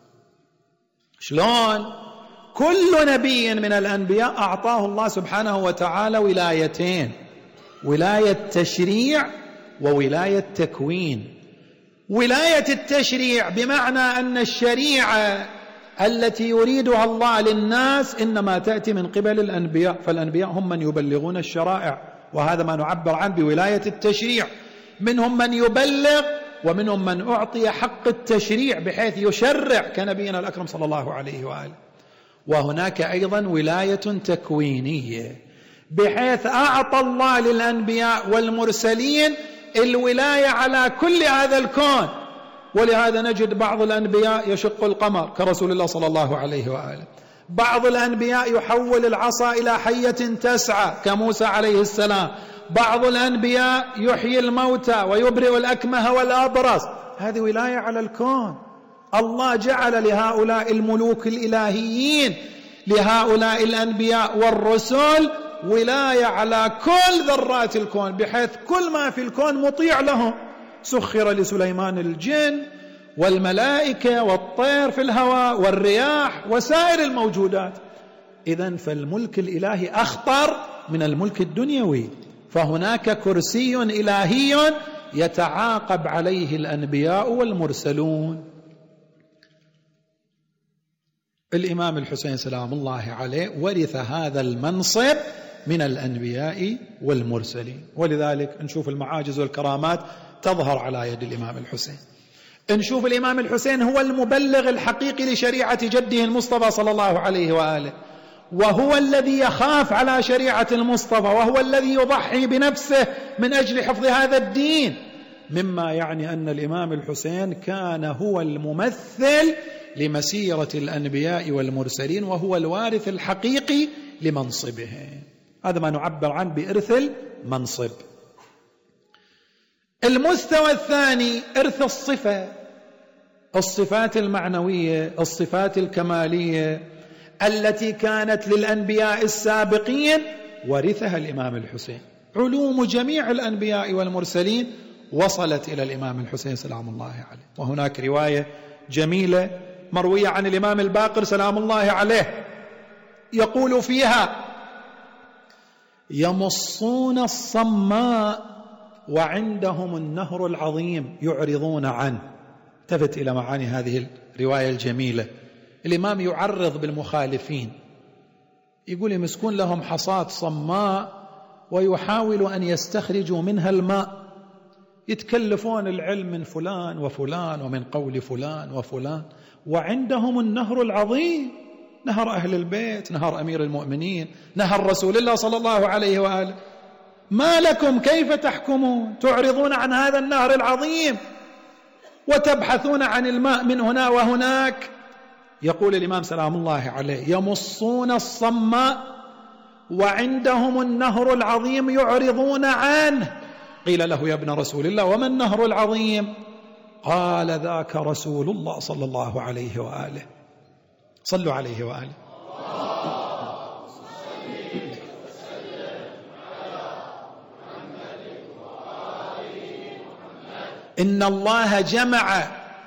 شلون؟ كل نبي من الأنبياء أعطاه الله سبحانه وتعالى ولايتين، ولاية تشريع وولاية تكوين. ولاية التشريع بمعنى أن الشريعة التي يريدها الله للناس إنما تأتي من قبل الأنبياء، فالأنبياء هم من يبلغون الشرائع، وهذا ما نعبر عنه بولاية التشريع. منهم من يبلغ ومنهم من أعطي حق التشريع بحيث يشرع كنبينا الأكرم صلى الله عليه وآله. وهناك أيضا ولاية تكوينية بحيث أعطى الله للأنبياء والمرسلين الولاية على كل هذا الكون. ولهذا نجد بعض الأنبياء يشق القمر كرسول الله صلى الله عليه وآله، بعض الأنبياء يحول العصا إلى حية تسعى كموسى عليه السلام، بعض الأنبياء يحيي الموتى ويبرئ الأكمه والأبرص. هذه ولاية على الكون. الله جعل لهؤلاء الملوك الإلهيين، لهؤلاء الأنبياء والرسل، ولاية على كل ذرات الكون، بحيث كل ما في الكون مطيع لهم. سخر لسليمان الجن والملائكة والطير في الهواء والرياح وسائر الموجودات. إذن فالملك الإلهي أخطر من الملك الدنيوي، فهناك كرسي إلهي يتعاقب عليه الأنبياء والمرسلون. الإمام الحسين سلام الله عليه ورث هذا المنصب من الأنبياء والمرسلين، ولذلك نشوف المعاجز والكرامات تظهر على يد الإمام الحسين. نشوف الإمام الحسين هو المبلغ الحقيقي لشريعة جده المصطفى صلى الله عليه وآله، وهو الذي يخاف على شريعة المصطفى، وهو الذي يضحي بنفسه من أجل حفظ هذا الدين، مما يعني أن الإمام الحسين كان هو الممثل لمسيرة الأنبياء والمرسلين، وهو الوارث الحقيقي لمنصبه. هذا ما نعبر عنه بإرث المنصب. المستوى الثاني إرث الصفة، الصفات المعنوية، الصفات الكمالية التي كانت للأنبياء السابقين ورثها الإمام الحسين. علوم جميع الأنبياء والمرسلين وصلت إلى الإمام الحسين سلام الله عليه. وهناك رواية جميلة مروية عن الإمام الباقر سلام الله عليه يقول فيها: يمصون الصماء وعندهم النهر العظيم يعرضون عنه. التفت إلى معاني هذه الرواية الجميلة. الإمام يعرض بالمخالفين، يقول يمسكون لهم حصاة صماء ويحاولوا أن يستخرجوا منها الماء، يتكلفون العلم من فلان وفلان ومن قول فلان وفلان، وعندهم النهر العظيم، نهر أهل البيت، نهر أمير المؤمنين، نهر رسول الله صلى الله عليه وآله. ما لكم كيف تحكمون؟ تعرضون عن هذا النهر العظيم وتبحثون عن الماء من هنا وهناك. يقول الإمام سلام الله عليه: يمصون الصماء وعندهم النهر العظيم يعرضون عنه. قيل له: يا ابن رسول الله، وما النهر العظيم؟ قال: ذاك رسول الله صلى الله عليه وآله. صلوا عليه وآله. إن الله جمع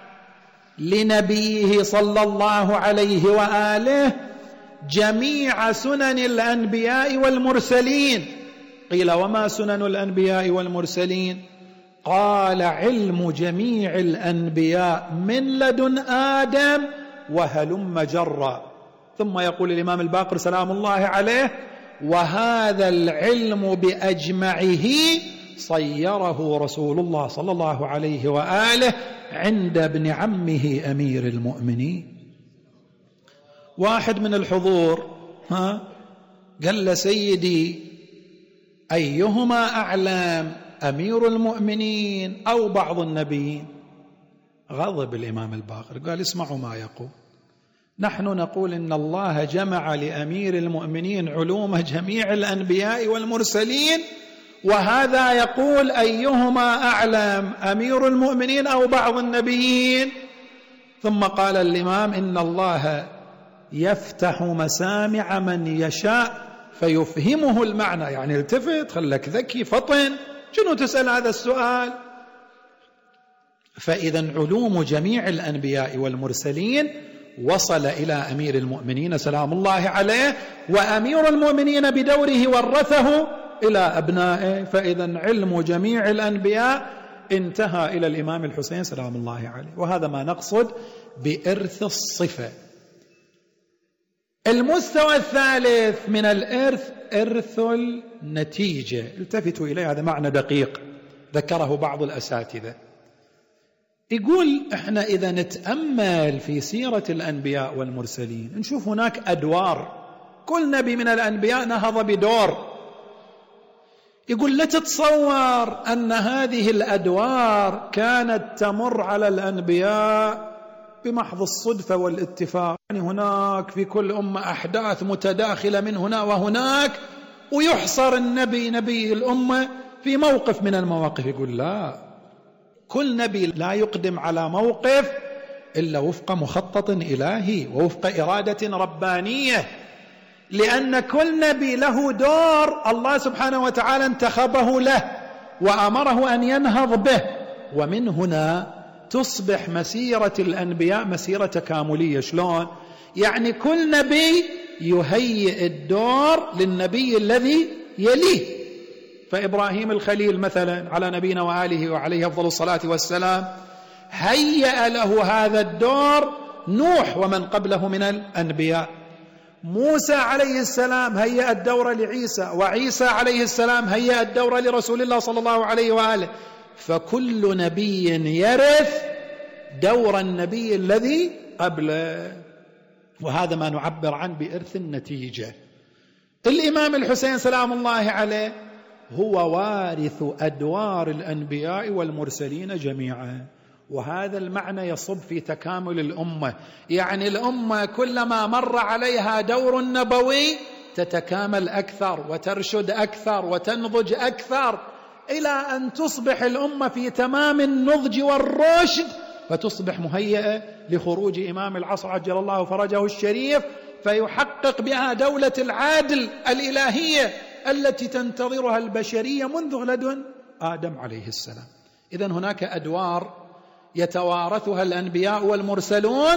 لنبيه صلى الله عليه وآله جميع سنن الأنبياء والمرسلين. قيل: وما سنن الأنبياء والمرسلين؟ قال: علم جميع الأنبياء من لدن آدم وهلم جرا. ثم يقول الإمام الباقر سلام الله عليه: وهذا العلم بأجمعه صيره رسول الله صلى الله عليه وآله عند ابن عمه أمير المؤمنين. واحد من الحضور قال له: سيدي، أيهما أعلم، أمير المؤمنين أو بعض النبيين؟ غضب الإمام الباقر قال: اسمعوا ما يقول، نحن نقول إن الله جمع لأمير المؤمنين علوم جميع الأنبياء والمرسلين، وهذا يقول أيهما أعلم، أمير المؤمنين أو بعض النبيين. ثم قال الإمام: إن الله يفتح مسامع من يشاء فيفهمه المعنى. يعني التفت، خلك ذكي فطن، شنو تسأل هذا السؤال؟ فإذا علوم جميع الأنبياء والمرسلين وصل إلى أمير المؤمنين سلام الله عليه، وأمير المؤمنين بدوره ورثه إلى أبنائه. فإذا علم جميع الأنبياء انتهى إلى الإمام الحسين سلام الله عليه. وهذا ما نقصد بإرث الصفة. المستوى الثالث من الإرث إرث النتيجة. التفتوا إليه، هذا معنى دقيق ذكره بعض الأساتذة. يقول: إحنا إذا نتأمل في سيرة الأنبياء والمرسلين نشوف هناك أدوار، كل نبي من الأنبياء نهض بدور. يقول: لا تتصور أن هذه الأدوار كانت تمر على الأنبياء بمحض الصدفة والاتفاق. يعني هناك في كل أمة أحداث متداخلة من هنا وهناك، ويحصر نبي الأمة في موقف من المواقف. يقول: لا، كل نبي لا يقدم على موقف إلا وفق مخطط إلهي ووفق إرادة ربانية، لأن كل نبي له دور الله سبحانه وتعالى انتخبه له وأمره أن ينهض به. ومن هنا تصبح مسيرة الأنبياء مسيرة تكاملية. شلون؟ يعني كل نبي يهيئ الدور للنبي الذي يليه. فإبراهيم الخليل مثلا على نبينا وآله وعليه أفضل الصلاة والسلام هيأ له هذا الدور نوح ومن قبله من الأنبياء. موسى عليه السلام هيأ الدور لعيسى، وعيسى عليه السلام هيأ الدور لرسول الله صلى الله عليه وآله. فكل نبي يرث دور النبي الذي قبله. وهذا ما نعبر عنه بإرث النتيجة. الإمام الحسين سلام الله عليه هو وارث أدوار الأنبياء والمرسلين جميعا، وهذا المعنى يصب في تكامل الأمة. يعني الأمة كلما مر عليها دور نبوي تتكامل أكثر وترشد أكثر وتنضج أكثر، إلى أن تصبح الأمة في تمام النضج والرشد، فتصبح مهيئة لخروج إمام العصر عجل الله فرجه الشريف، فيحقق بها دولة العدل الإلهية التي تنتظرها البشرية منذ لدن آدم عليه السلام. إذن هناك أدوار يتوارثها الأنبياء والمرسلون،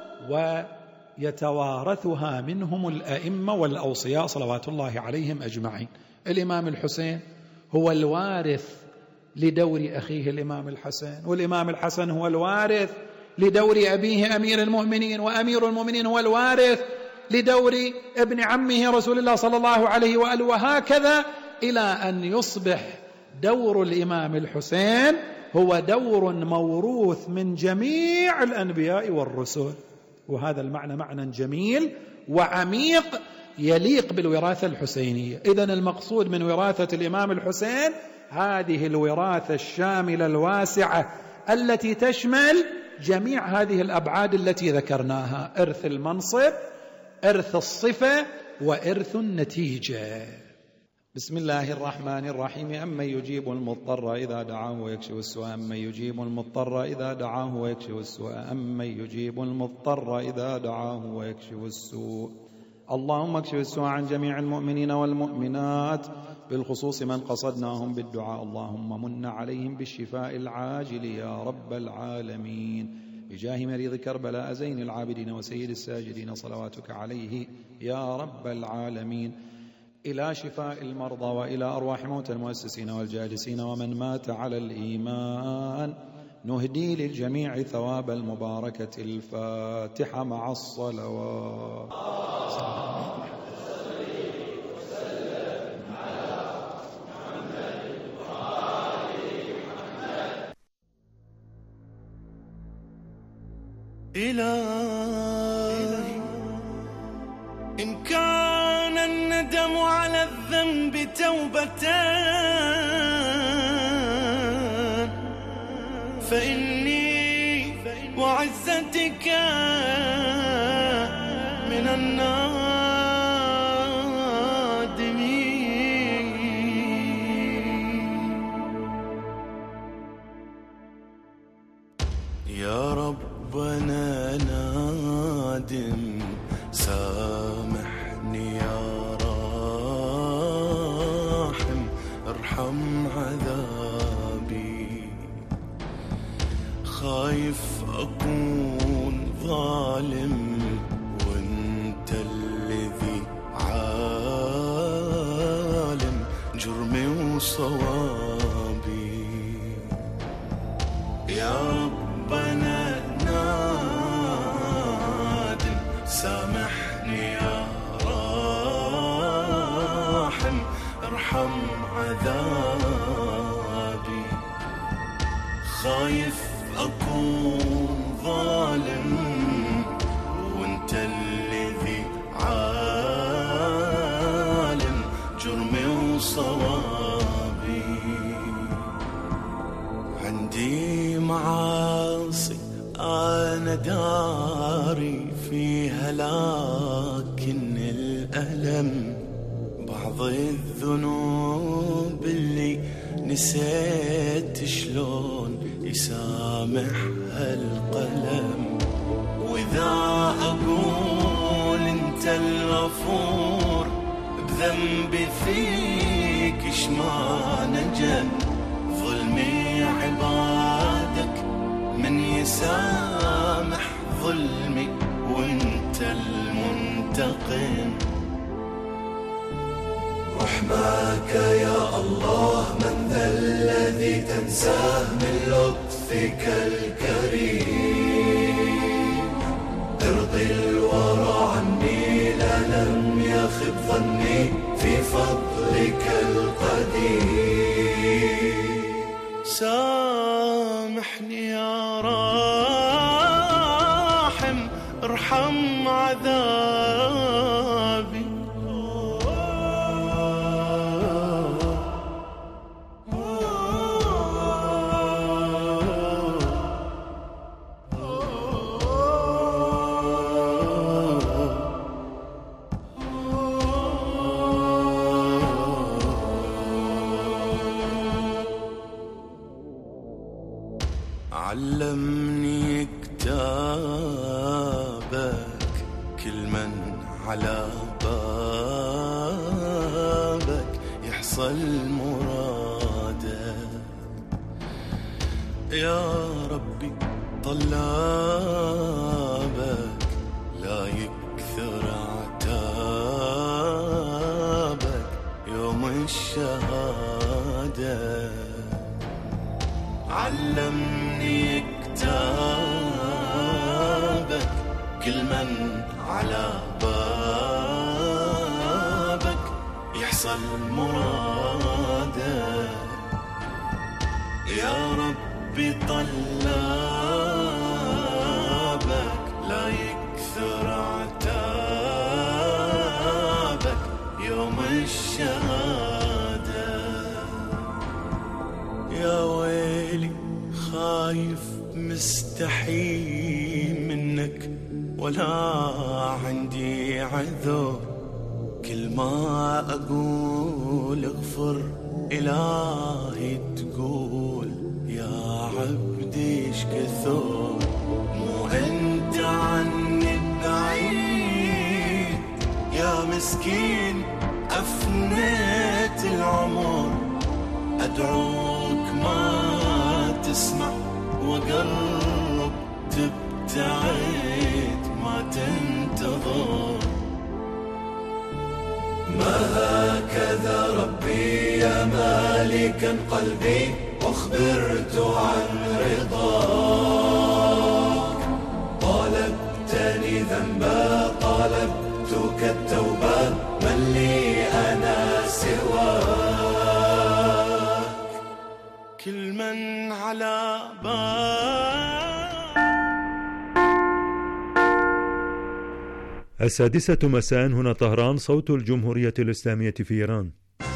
ويتوارثها منهم الأئمة والأوصياء صلوات الله عليهم أجمعين. الإمام الحسين هو الوارث لدور أخيه الإمام الحسن، والإمام الحسن هو الوارث لدور أبيه أمير المؤمنين، وأمير المؤمنين هو الوارث لدور ابن عمه رسول الله صلى الله عليه وآله، وهكذا إلى أن يصبح دور الإمام الحسين هو دور موروث من جميع الأنبياء والرسل. وهذا المعنى معنى جميل وعميق يليق بالوراثة الحسينية. إذن المقصود من وراثة الإمام الحسين هذه الوراثة الشاملة الواسعة التي تشمل جميع هذه الأبعاد التي ذكرناها: إرث المنصب، إرث الصفة، وإرث النتيجة. بسم الله الرحمن الرحيم. أمن يجيب المضطر إذا دعاه ويكشف السوء، أمن يجيب المضطر إذا دعاه ويكشف السوء، أمن يجيب المضطر إذا دعاه ويكشف السوء. اللهم اكشف السوء عن جميع المؤمنين والمؤمنات، بالخصوص من قصدناهم بالدعاء. اللهم من عليهم بالشفاء العاجل يا رب العالمين، بجاه مريض كربلاء زين العابدين وسيد الساجدين صلواتك عليه يا رب العالمين، إلى شفاء المرضى وإلى أرواح موتى المؤسسين والجالسين ومن مات على الإيمان. نهدي للجميع ثواب المباركة. الفاتحة مع الصلوات.
إلهي إن كان الندم على الذنب توبتان، فإني وعزتك من النادمين. يا ربنا نادم سامحني يا راحم، ارحم عذابي، خايف أكون ظالم وانت الذي عالم جرمي وصوابي. يا ربنا نادم سامحني يا راحم، ارحم عذابي، خايف أكون ظالم وانت الذي عالم جرمي وصوابي. عندي معاصي أنا داري فيها، لكن الألم بعض الذنوب اللي نسيت شلون يسامحها القلم. وإذا أقول أنت الغفور بذنبي فيك إشما نجا، ظلمي عبادك من يسامح ظلمي وانت المنتقم. رحمك يا الله من ذا الذي تنساه من لطفك الكريم، ارضي الورى عني لا لم يخب ظني في فضلك القدير. سامحني يا راحم ارحم ارحم عذابي. علمني كتابك كل من على بابك يحصل مراده. يا ربي طلابك لا يكثر عتابك يوم الشهادة. علمني كتابك كل من على بابك يحصل مراده. يا ربي طلابك لا يكثر عتابك يوم الشهادة. يا ويلي خايف مستحي منك ولا عندي عذر. كل ما أقول اغفر إلهي تقول يا عبدي ايش كثر. مو أنت عني بعيد يا مسكين أفنيت العمر. أدعوك ما تسمع وقرب تبتعد ما تنتظر. ما هكذا ربي يا مالكا قلبي أخبرت عن رضاك. طالبتني ذنبا طالبتك التوبة من لي أنا سواك. كل من على باب.
6 مساء هنا طهران، صوت الجمهورية الإسلامية في إيران.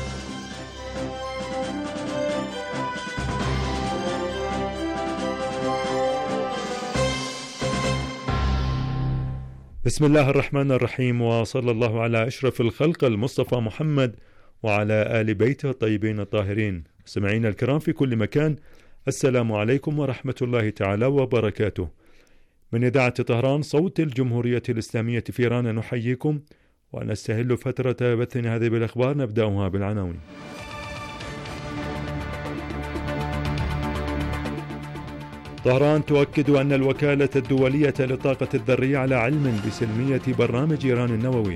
بسم الله الرحمن الرحيم، وصلى الله على أشرف الخلق المصطفى محمد وعلى آل بيته الطيبين الطاهرين. سمعينا الكرام في كل مكان، السلام عليكم ورحمة الله تعالى وبركاته. من إذاعة طهران صوت الجمهورية الإسلامية في إيران نحييكم ونستهل فترة بثنا هذه بالأخبار. نبدأها بالعناوين. طهران تؤكد أن الوكالة الدولية للطاقة الذرية على علم بسلمية برنامج إيران النووي.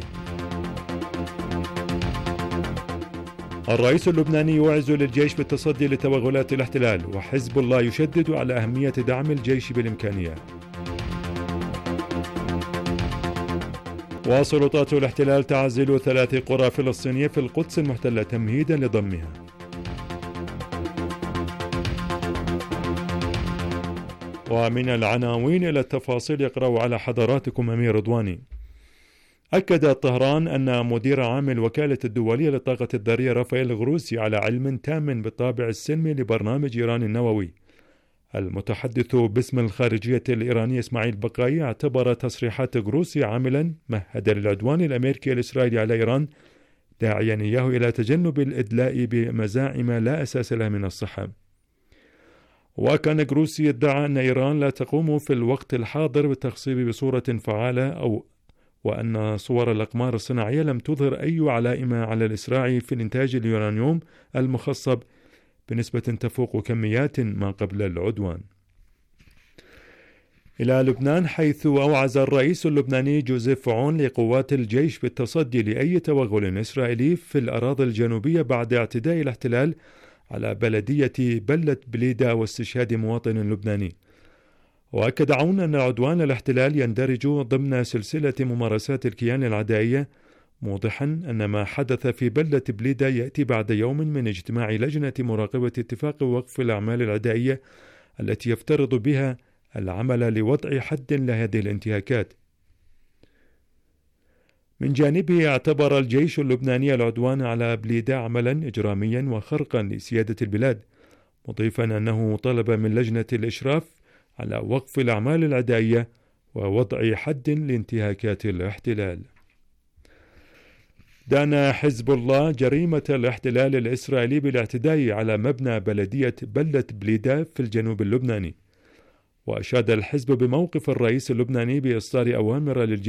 الرئيس اللبناني يوعز للجيش بالتصدي لتوغلات الاحتلال، وحزب الله يشدد على أهمية دعم الجيش بالإمكانيات. وسلطات الاحتلال تعزل 3 قرى فلسطينية في القدس المحتلة تمهيدا لضمها. ومن العناوين إلى التفاصيل يقرأ على حضراتكم أمير رضواني. أكد طهران أن مدير عام الوكالة الدولية للطاقة الذرية رافائيل غروسي على علم تام بالطابع السلمي لبرنامج إيران النووي. المتحدث باسم الخارجية الإيرانية إسماعيل بقاي اعتبر تصريحات غروسي عاملا مهدا للعدوان الأمريكي الإسرائيلي على إيران، داعيا إياه إلى تجنب الإدلاء بمزاعم لا أساس لها من الصحة. وكان غروسي ادعى أن إيران لا تقوم في الوقت الحاضر بالتخصيب بصورة فعالة وأن صور الأقمار الصناعية لم تظهر أي علائم على الإسراع في الإنتاج اليورانيوم المخصب بنسبة تفوق كميات ما قبل العدوان. إلى لبنان، حيث أوعز الرئيس اللبناني جوزيف عون لقوات الجيش بالتصدي لأي توغل إسرائيلي في الأراضي الجنوبية بعد اعتداء الاحتلال على بلدية بلة بليدا واستشهاد مواطن لبناني. وأكد عون أن عدوان الاحتلال يندرج ضمن سلسلة ممارسات الكيان العدائية، موضحا أن ما حدث في بلدة بليدا يأتي بعد يوم من اجتماع لجنة مراقبة اتفاق وقف الأعمال العدائية التي يفترض بها العمل لوضع حد لهذه الانتهاكات. من جانبه اعتبر الجيش اللبناني العدوان على بليدة عملا إجراميا وخرقا لسيادة البلاد، مضيفا أنه طلب من لجنة الإشراف على وقف الأعمال العدائية ووضع حد لانتهاكات الاحتلال. دان حزب الله جريمة الاحتلال الإسرائيلي بالاعتداء على مبنى بلدية بلدة بليدة في الجنوب اللبناني، وأشاد الحزب بموقف الرئيس اللبناني بإصدار أوامر للجيش